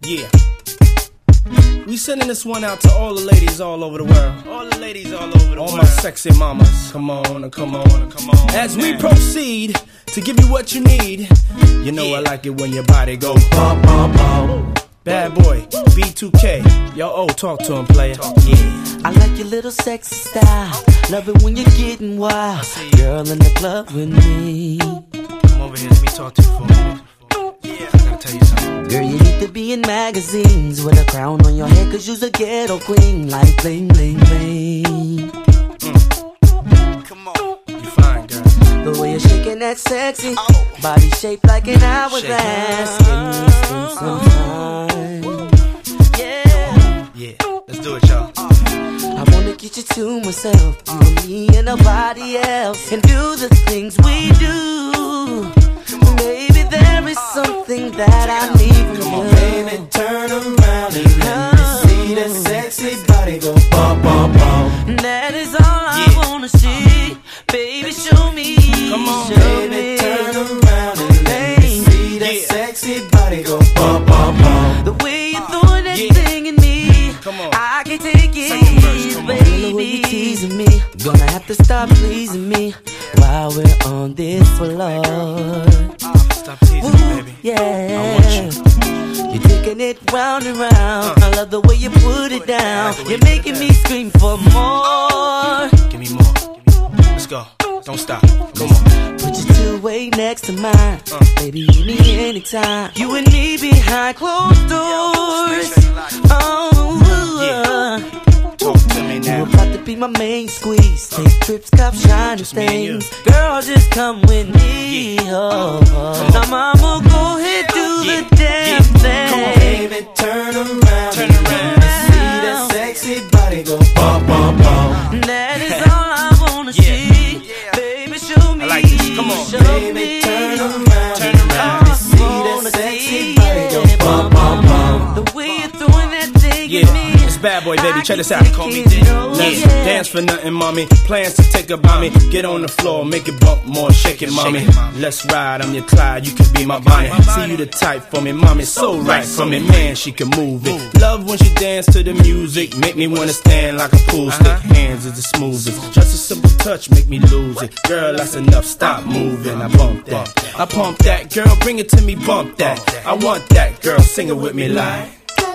Yeah. We sending this one out to all the ladies all over the world. All the ladies all over the world. All my sexy mamas. Come on, come on, come on. As we proceed to give you what you need. You know I like it when your body go bum, bum, bum. Bad boy, B2K. Yo, talk to him, player. Yeah. I like your little sexy style. Love it when you're getting wild. Girl in the club with me. Come over here, let me talk to you for a minute. Yeah, I gotta tell you something. Girl, you need to be in magazines with a crown on your head, 'cause you's a ghetto queen. Like bling, bling, bling. Come on. You fine, girl. The way you're shaking that sexy body shaped like an hourglass. Give me some time. Yeah, let's do it, y'all. I wanna get you to myself, you and me and nobody else, and do the things we do. Baby, there is something that I need from you. Come on, baby, turn around and let me see that sexy body go bum, bum, bum. That is all I wanna see. Baby, show me. Come on, baby, turn around and let me see that sexy body go bum, bum, bum. The way you're throwing that thing in me, come on. I can't take it, baby. The way you're teasing me, gonna have to stop pleasing me while we're on this floor. Stop teasing me, baby. Yeah, I want you. You're taking it round and round. I love the way you put it down. You're making me scream for more. Give me more. Let's go. Don't stop. Come on. Put your two-way next to mine. Baby, you need me anytime. You and me behind closed doors. Talk to me now. You're about to be my main squeeze. Take trips, cop shiny things. Girl, just come with me. Now, mama, go ahead, do the damn thing. Come on, baby, turn around. Turn around. Let me see that sexy body go bum, bum, bum. That is all I wanna see. Baby, show me. I like this. Come on. Show Baby, me. turn around. Turn around. Let me see that sexy body go bum, bum, bum. The way you're throwing that thing at me. It's Bad Boy, baby. Check this out. Call me Diddy. Let's dance for nothing, mommy. Plans to take up by me. Get on the floor, make it bump more, shake it, mommy. Let's ride, I'm your Clyde, you can be my Bonnie. See you the type for me, mommy. So right for me, man, she can move it. Love when she dance to the music. Make me wanna stand like a pool stick. Hands is the smoothest. Just a simple touch, make me lose it. Girl, that's enough, stop moving. I bump that. I pump that, girl, bring it to me, bump that. I want that, girl, sing it with me like.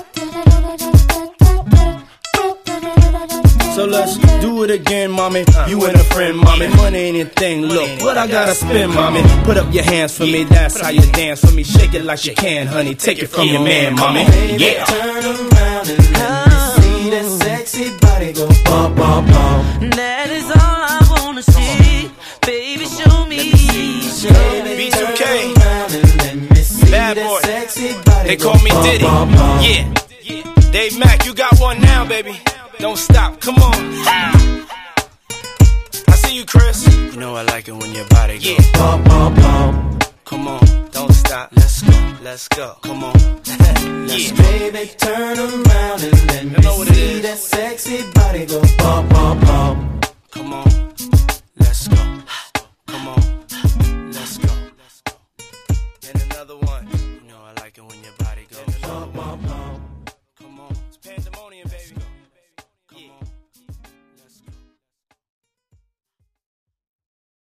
So let's do it again, mommy. You and a friend, mommy. Money ain't a thing. Look what I gotta spend, mommy. Put up your hands for me. That's how you dance for me. Shake it like you can, honey. Take it from your man, mommy. Yeah. Turn around and let me see that sexy body go bum, bum, bum. That is all I wanna see. Baby, show me. B2K. Bad boy. They They call me Diddy. Yeah. Dave Mack, you got one now, baby. Don't stop, come on. I see you, Chris. You know I like it when your body goes bum, bum, bum. Come on, don't stop. Let's go, let's go. Come on. Let's baby, turn around and let me see that sexy body go bum, bum, bum. Come on, let's go. Come on.